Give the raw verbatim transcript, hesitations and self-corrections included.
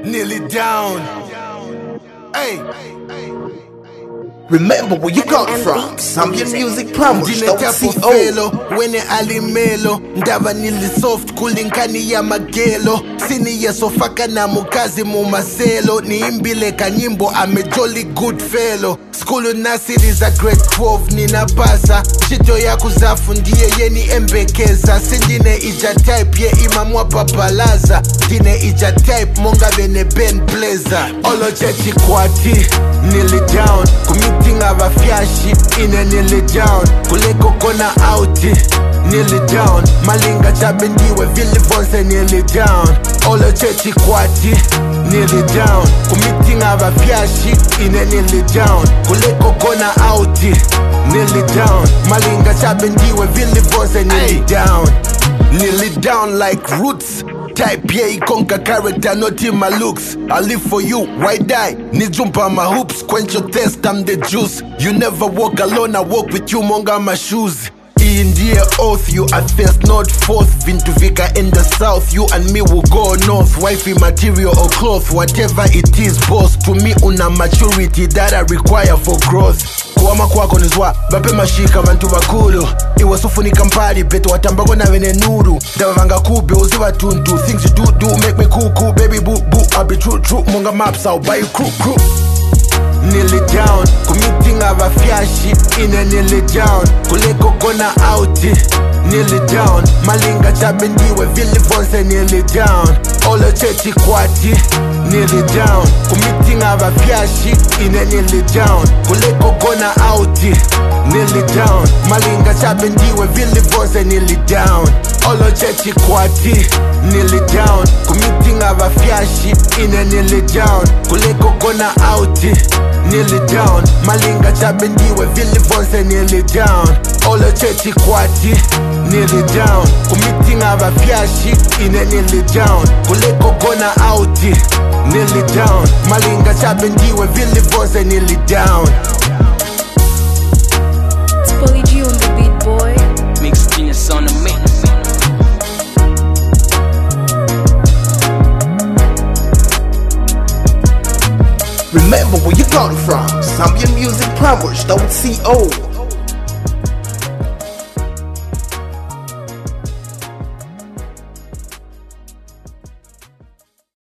nearly down. Hey, remember where you got from. Zambian Music Promos dot co. wene alimelo ndava nili soft kulinkani ya magelo sini yesofaka na mukazi mumaselo niimbile kanyimbo ame jolly good fellow skulu nasiri za grade twelve ninapasa shito ya kuzafu ndiye yeni embekeza sindine ija type ye imamwa papalaza dine ija type monga bene Ben Blazer olo chechi kwati nili down kumiting abafyashi ine nili down kuleko kona outi nearly down malinga chabendiwe vili vonse nearly down olo chechi kwati nearly down kumiting abafyashi ine nearly down kuleko kona outi nearly down malinga chabendiwe vili vonse nearly down nearly down like roots type yeah ikonka character not in my looks I live for you why die need jump on my hoops quench your thirst I'm the juice you never walk alone I walk with you monga my shoes in the oath you are first not fourth Vintuvika in the south you and me will go north wifey material or cloth whatever it is boss to me una maturity that I require for growth kuwama kwako nizwa bape mashika bantu bakulu iwasufunika mpali beto watambako na vene nuru davanga kube uziva tuntu things you do do make me cool cool baby boo boo I'll be true true monga maps I'll buy you crew crew nearly down kumiting abafyashi ine nearly down kuleko kona outi nearly down malinga chabendiwe vili vonse nearly down olo chechi kwati nearly down kumiting abafyashi ine nearly down kuleko kona outi nearly down malinga chabendiwe vili vonse nearly down olo chechi kwati nearly down kumiting abafyashi ine nearly down kuleko kona outi nearly down malinga chabendiwe vili vonse nearly down olo chechi kwati nearly down kumiting abafyashi ine nearly down kuleko kona outi nearly down malinga chabendiwe vili vonse nearly down. It's Polly G on the beat, boy. Mix genius on the mix. Remember where you got from. Zambian Music Promos dot co.